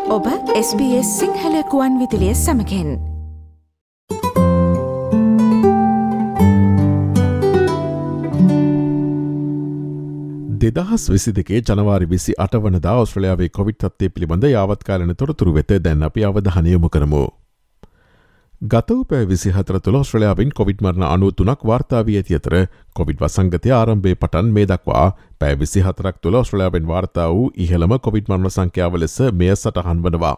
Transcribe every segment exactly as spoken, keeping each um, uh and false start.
ඔබ S B S Sinhala කුවන් විදුලිය සමගින් දෙදහස් විසි දෙකේ ජනවාරි විසි අට වනදා ඔස්ට්‍රේලියාවේ කොවිඩ් තත්ත්වය පිළිබඳ යාවත්කාලන තොරතුරු වෙත දැන් අපි අවධානය යොමු කරමු. ගත වූ පැය විසිහතර තුළ ඔස්ට්‍රේලියාවෙන් කොවිඩ් මරණ අනූතුනක් වාර්තා වී ඇති අතර කොවිඩ් වසංගතය ආරම්භයේ පටන් මේ දක්වා පැය විසිහතරක් තුළ ඔස්ට්‍රේලියාවෙන් වාර්තා වූ ඉහළම කොවිඩ් මරණ සංඛ්‍යාව ලෙස මෙය සටහන් වනවා.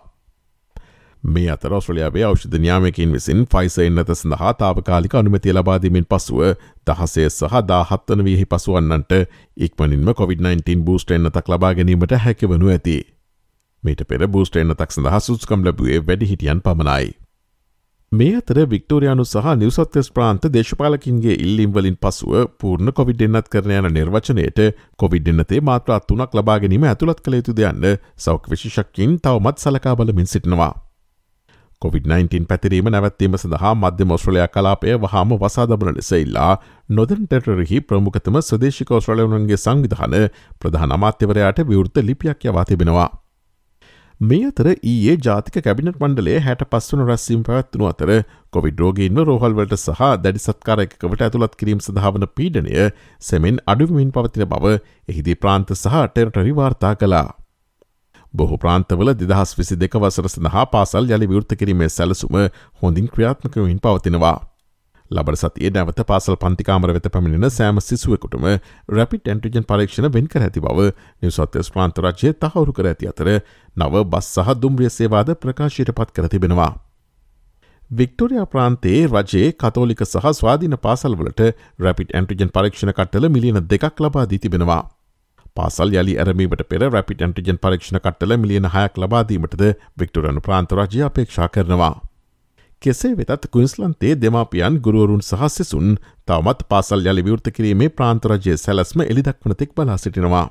මේ අතර ඔස්ට්‍රේලියාවේ ඖෂධ නියාමකයින් විසින් ෆයිසර් එන්නත සඳහා තාවකාලික අනුමැතිය ලබා දීමෙන් පසුව දහසය සහ දාහත් වන වියෙහි පසුවන්නන්ට ඉක්මනින්ම කොවිඩ් නයින්ටීන් බූස්ටර් එන්නතක් ලබා ගැනීමට හැකිවනු ඇති. මීට පෙර බූස්ටර් එන්නතක් සඳහා සුදුසුකම් ලැබුවේ වැඩිහිටියන් පමණයි. මේ අතර වික්ටෝරියානු සහ නිව් සවුත් වෙල්ස් ප්‍රාන්ත දේශපාලකින්ගේ ඉල්ලීම් වලින් පසුව පූර්ණ කොවිඩ් එන්නත් කරන යන නිර්වචනයට කොවිඩ් එන්නතේ මාත්‍රා තුනක් ලබා ගැනීම ඇතුළත් කළ යුතුද යන්න සෞඛ්‍ය විශේෂඥයින් තවමත් සලකා බලමින් සිටිනවා. කොවිඩ් නයින්ටීන් පැතිරීම නැවැත්වීම සඳහා මධ්‍යම ඔස්ට්‍රේලියා කලාපය වහාම වසා දමන ලෙස ඉල්ලා නොදර්න් ටෙරිටරිහි ප්‍රමුඛතම ස්වදේශික ඔස්ට්‍රේලියානුන්ගේ සංවිධාන ප්‍රධාන අමාත්‍යවරයාට විවෘත ලිපියක් යවා තිබෙනවා. මේ අතර ඊයේ ජාතික කැබිනට් මණ්ඩලයේ හැට පස් වන රැස්වීම පැවැත්වුණු අතර කොවිඩ් රෝගීන්ව රෝහල්වලට සහ දැඩි සත්කාර එකකවට ඇතුළත් කිරීම සඳහා වන පීඩනය සෙමෙන් අඩුවමින් පවතින බව එහිදී ප්‍රාන්ත සහ ටෙරිටරි වාර්තා කළා. බොහෝ ප්‍රාන්තවල දෙදහස් විසි දෙක වසර සඳහා පාසල් යළි විවෘත කිරීමේ සැලසුම හොඳින් ක්‍රියාත්මක වෙමින් පවතිනවා. ලබන සතියේ නැවත පාසල් පන්තිකාමර වෙත පැමිණෙන සෑම සිසුවෙකුටම රැපිඩ් ඇන්ටිජන් පරීක්ෂණ වෙන් කර ඇති බව නිව් සවුත් වෙල්ස් ප්‍රාන්ත රාජ්‍යය තහවුරු කර ඇති අතර නව බස් සහ දුම්රිය සේවාද ප්‍රකාශයට පත් කර තිබෙනවා. වික්ටෝරියා ප්‍රාන්තයේ රජයේ කතෝලික සහ ස්වාධීන පාසල්වලට රැපිඩ් ඇන්ටිජන් පරීක්ෂණ කට්ටල මිලියන දෙකක් ලබා දී තිබෙනවා. පාසල් යළි ඇරමීමට පෙර රැපිඩ් ඇන්ටිජන් පරීක්ෂණ කට්ටල මිලියන හයක් ලබා දීමටද වික්ටෝරියානු ප්‍රාන්ත රාජ්‍යය අපේක්ෂා කරනවා. කෙසේ වෙතත් ක්වීන්ස්ලන්තයේ දෙමාපියන් ගුරුවරුන් සහ සිසුන් තවමත් පාසල් යළි විවෘත කිරීමේ ප්‍රාන්ත රජයේ සැලැස්ම එළිදක්වන තෙක් බලා සිටිනවා.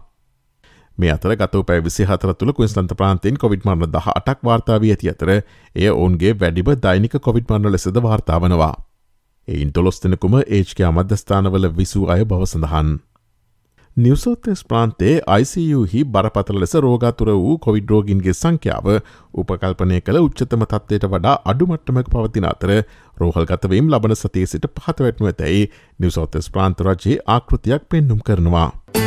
මේ අතර ගත වූ පැය විසිහතර තුළ ක්වීන්ස්ලන්ත ප්‍රාන්තයෙන් කොවිඩ් මරණ දහ අටක් වාර්තා වී ඇති අතර එය ඔවුන්ගේ වැඩිම දෛනික කොවිඩ් මරණ ලෙසද වාර්තා වනවා. එයින් දොළොස් දෙනෙකුම ඒජ් කෙයා මධ්‍යස්ථානවල විසූ අය බව සඳහන්. නිව් සවුත් වෙල්ස් ප්‍රාන්තයේ ආයි සී යූ හි බරපතල ලෙස රෝගාතුර වූ කොවිඩ් රෝගීන්ගේ සංඛ්‍යාව උපකල්පනය කළ උච්චතම තත්ත්වයට වඩා අඩු මට්ටමක පවතින අතර රෝහල්ගතවීම් ලබන සතියේ සිට පහත වැටෙනු ඇතැයි නිව් සවුත් වෙල්ස් ප්‍රාන්ත රජයේ ආකෘතියක් පෙන්නුම් කරනවා.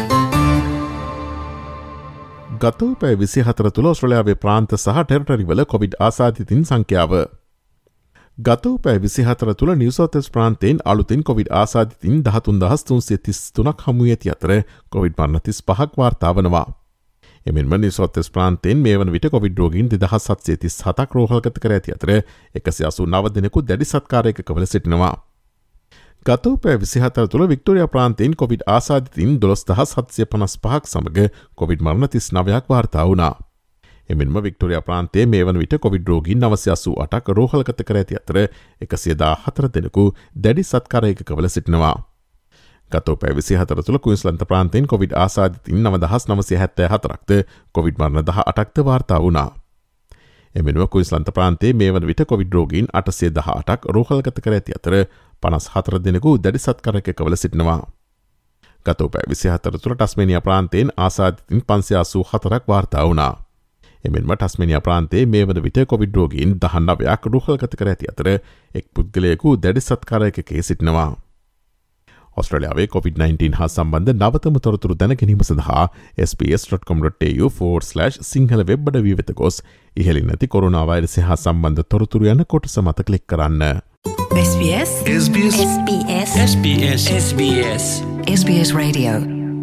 ගත වූ පැය විසිහතර තුළ ඔස්ට්‍රේලියාවේ ප්‍රාන්ත සහ ටෙරිටරිවල කොවිඩ් ආසාදිතින් සංඛ්‍යාව ගත වූ පැය විසිහතර තුළ නිව් සවුත් වෙල්ස් ප්‍රාන්තයෙන් අලුතින් කොවිඩ් ආසාදිතින් දහතුන් දහස් තුන්සිය තිස් තුනක් හමු ඇති අතර කොවිඩ් මරණ තිස් පහක් වාර්තා වනවා. එමෙන්ම නිව් සවුත් වෙල්ස් ප්‍රාන්තයෙන් මේ වන විට කොවිඩ් රෝගීන් දෙදහස් හත්සිය තිස් හතක් රෝහල්ගත කර ඇති අතර එකසිය අසූ නව දෙනෙකු දැඩි සත්කාර එකකවල සිටිනවා. ගත වූ පැය විසිහතර තුළ වික්ටෝරියා ප්‍රාන්තයෙන් කොවිඩ් ආසාදිතින් දොළොස් දහස් හත්සිය පනස් පහක් සමග කොවිඩ් මරණ තිස් නවයක් වාර්තා වුණා. එමෙන්ම වික්ටෝරියා ප්‍රාන්තයේ මේ වන විට කොවිඩ් රෝගීන් නවසිය අසූ අටක් රෝහල්ගත කර ඇති අතර එකසිය දාහතර දෙනෙකු දැඩි සත්කාර එකකවල සිටිනවා. ගත වූ පැය විසිහතර තුළ ක්වීන්ස්ලන්ත ප්‍රාන්තයෙන් කොවිඩ් ආසාදිතින් නවදහස් නවසිය හැත්තෑ හතරක්ද කොවිඩ් මරණ දහ අටක්ද වාර්තා වුණා. එමෙන්ම ක්වීන්ස්ලන්ත ප්‍රාන්තයේ මේ වන විට කොවිඩ් රෝගීන් අටසිය දහ අටක් රෝහල්ගත කර ඇති අතර පනස් හතර දෙනෙකු දැඩි සත්කාර එකකවල සිටිනවා. ගත වූ පැය විසිහතර තුළ ටස්මේනියා ප්‍රාන්තයෙන් ආසාදිතින් පන්සිය අසූ හතරක් වාර්තා වුණා. එමෙන්ම ටස්මේනියා ප්‍රාන්තයේ මේ වන විට කොවිඩ් රෝගීන් දහ නවයක් රෝහල්ගත කර ඇති අතර එක් පුද්ගලයෙකු දැඩි සත්කාර එකකේ සිටිනවා. ඔස්ට්‍රේලියාවේ කොවිඩ් නයින්ටීන් හා සම්බන්ධ නවතම තොරතුරු දැන ගැනීම සඳහා S B S dot com dot A U forward slash Sinhala web අඩවිය වෙත ගොස් ඉහළින් නැති කොරෝනා වෛරසය හා සම්බන්ධ තොරතුරු යන කොටස මත ක්ලික් කරන්න. S B S S B S S B S S B S S B S S B S radio.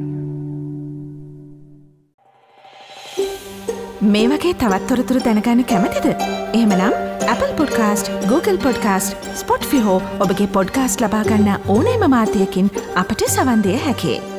මේ වගේ තවත් තොරතුරු දැනගන්න කැමතිද? එහෙමනම් Apple Podcast, Google Podcast, Spotify හෝ ඔබගේ පොඩ්කාස්ට් ලබා ගන්න ඕනෑම මාධ්‍යයකින් අපට සවන් දෙය හැකියි.